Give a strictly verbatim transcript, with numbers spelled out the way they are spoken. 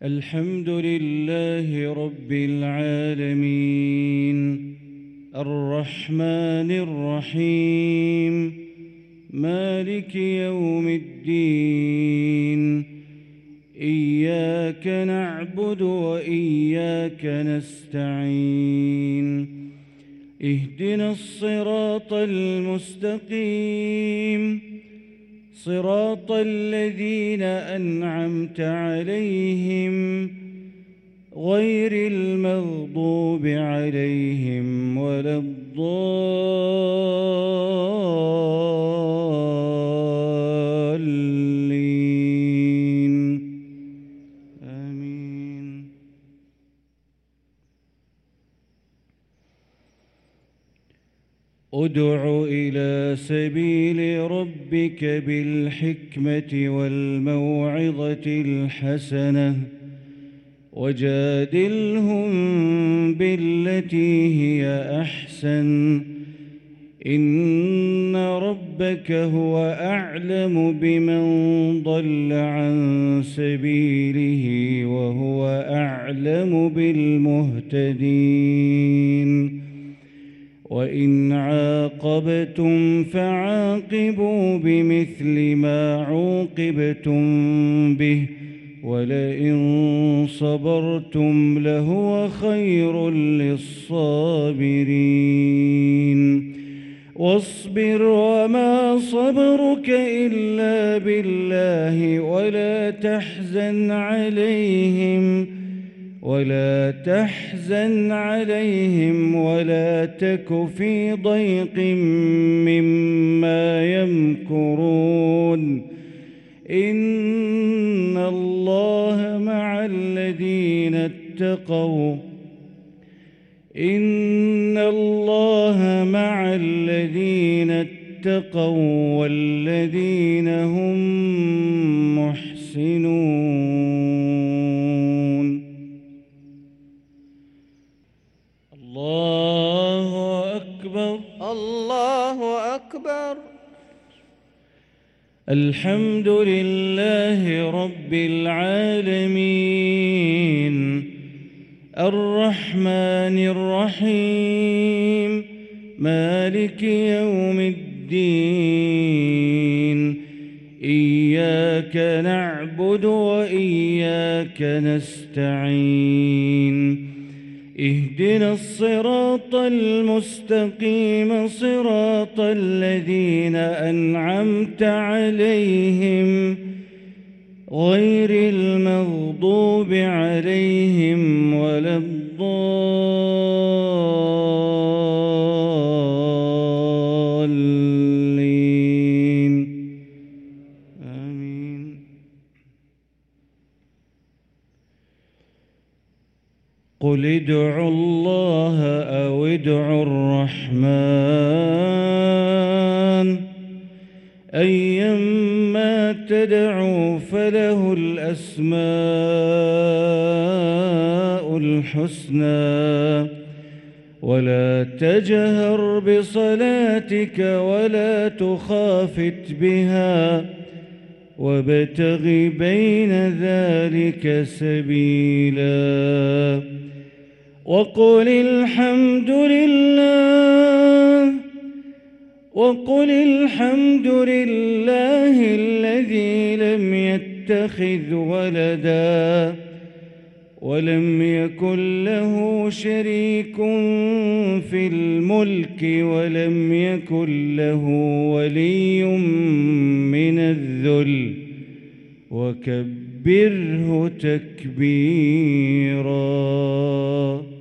الحمد لله رب العالمين الرحمن الرحيم مالك يوم الدين إياك نعبد وإياك نستعين اهدنا الصراط المستقيم صراط الذين أنعمت عليهم غير المغضوب عليهم ولا الضالين آمين. ادع إلى سبيل ربك بالحكمة والموعظة الحسنة وجادلهم بالتي هي أحسن إن ربك هو أعلم بمن ضل عن سبيله وهو أعلم بالمهتدين. وإن عاقبتم فعاقبوا بمثل ما عوقبتم به ولئن صبرتم لهو خير للصابرين. واصبر وما صبرك إلا بالله ولا تحزن عليهم ولا تحزن عليهم ولا تك في ضيق مما يمكرون إن الله مع الذين اتقوا إن الله مع الذين اتقوا والذين هم محسنون. الله أكبر الله أكبر. الحمد لله رب العالمين الرحمن الرحيم مالك يوم الدين إياك نعبد وإياك نستعين اهدنا الصراط المستقيم صراط الذين أنعمت عليهم غير المغضوب عليهم ولا الضالين آمين. قل ادعوا الله أو ادعوا الرحمن أيما تدعوا فله الأسماء الحسنى ولا تجهر بصلاتك ولا تخافت بها وابتغ بين ذلك سبيلا وقل الحمد لله وقل الحمد لله الذي لم يتخذ ولدا ولم يكن له شريك في الملك ولم يكن له ولي من الذل وكبره تكبيرا.